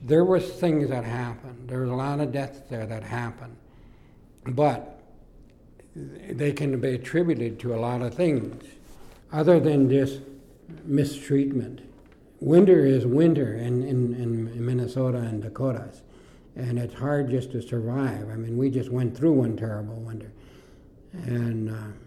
there was things that happened. There was a lot of deaths there that happened. But they can be attributed to a lot of things other than just mistreatment. Winter is winter in Minnesota and Dakotas, and it's hard just to survive. I mean, we just went through one terrible winter, and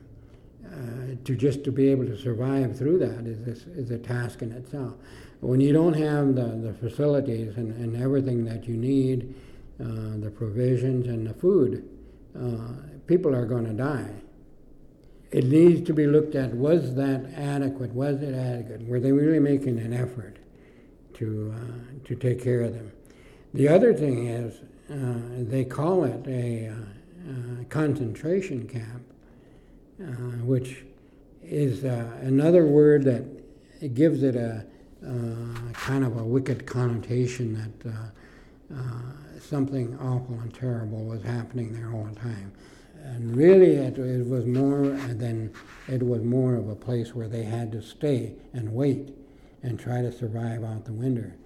to be able to survive through that is a task in itself. When you don't have the facilities and everything that you need, the provisions and the food, people are going to die. It needs to be looked at, was that adequate? Was it adequate? Were they really making an effort to take care of them? The other thing is, they call it a concentration camp, which is another word that it gives it a kind of a wicked connotation that something awful and terrible was happening there all the time. And really, it was more of a place where they had to stay and wait and try to survive out the winter.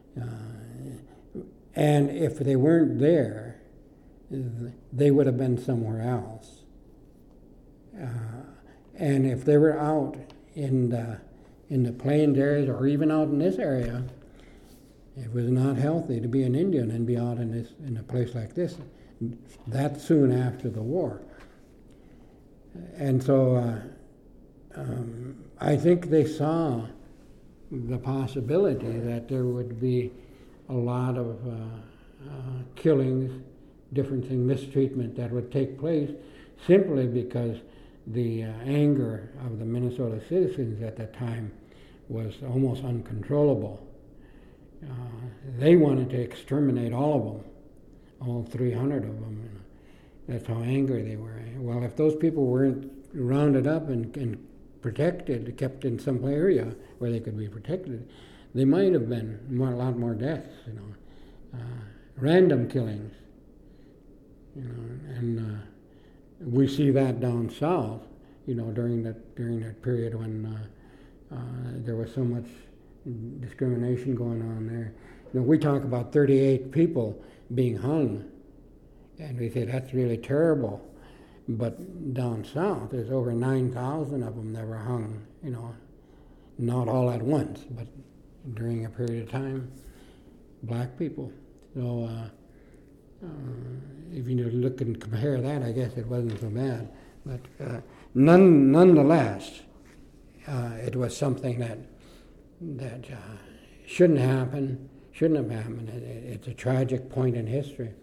And if they weren't there, they would have been somewhere else. And if they were out in the plains areas or even out in this area, it was not healthy to be an Indian and be out in a place like this that soon after the war. And so I think they saw the possibility that there would be a lot of killings, different things, mistreatment that would take place simply because the anger of the Minnesota citizens at that time was almost uncontrollable. They wanted to exterminate all of them, all 300 of them. That's how angry they were. Well, if those people weren't rounded up and protected, kept in some area where they could be protected, they might have been a lot more deaths, random killings, and we see that down south, during that period when there was so much discrimination going on there. We talk about 38 people being hung, and we say that's really terrible. But down south, there's over 9,000 of them that were hung, not all at once, but during a period of time, black people. So if you look and compare that, I guess it wasn't so bad. But nonetheless, it was something that shouldn't have happened. It's a tragic point in history.